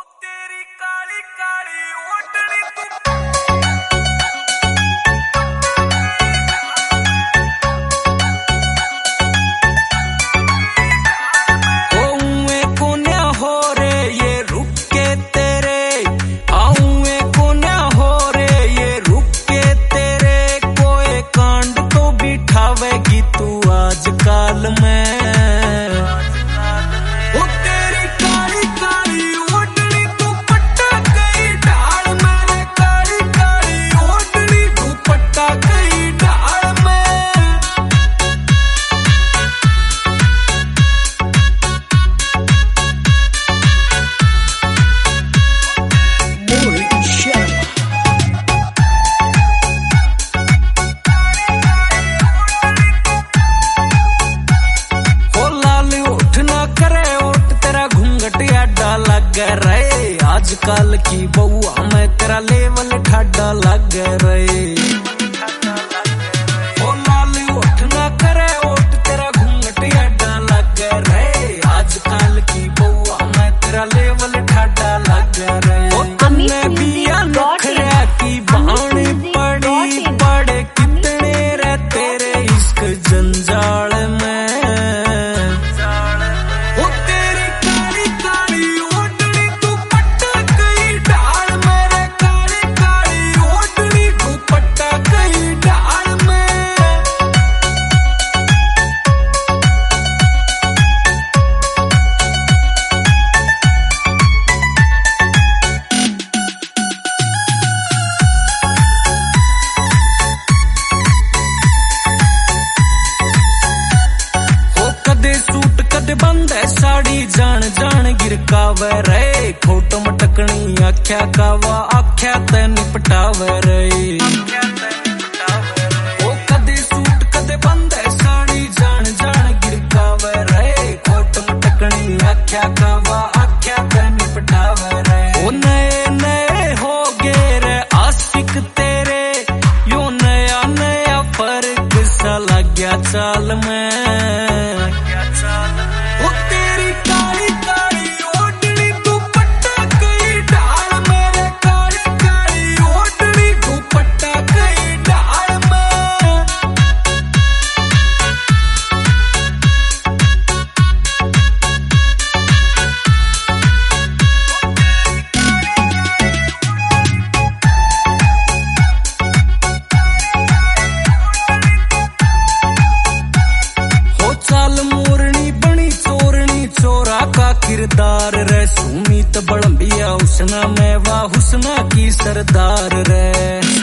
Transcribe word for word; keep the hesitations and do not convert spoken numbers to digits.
तेरी काली काली ओटनी तू आजकल में ओ तेरी काली काली ओटनी तू पट्टा कई ढाल मेरे काली काली ओटनी तू पट्टा कई ढाल में मोहित शर्मा लग रहे आजकल की बउआ में तेरा लेवल ठाडा लग रहे ओ लाल उठ ना करे ओट तेरा घूंघट अड्डा लग रहे आजकल की बउआ में तेरा लेवल ठाडा लग रहे ओ तन्ने बिया नखरा की बाण पड़ी पड़े कितने रे तेरे इश्क जंजाल में बंद है साड़ी जान जान गिरकावे रे खोट मटकनी आख्या कावा आख्या ते निपटावे रे ओ कदे सूट कदे बंद है साड़ी जान जान गिरकावे रे खोट मटकनी आख्या कावा आख्या ते निपटावे रे ओ नए नए हो गए रे आशिक तेरे यो नया नया फर्क सा लग गया चाल में किरदार रे सुमीत बड़ंबिया हुस्ना में वाह हुस्ना की सरदार रे।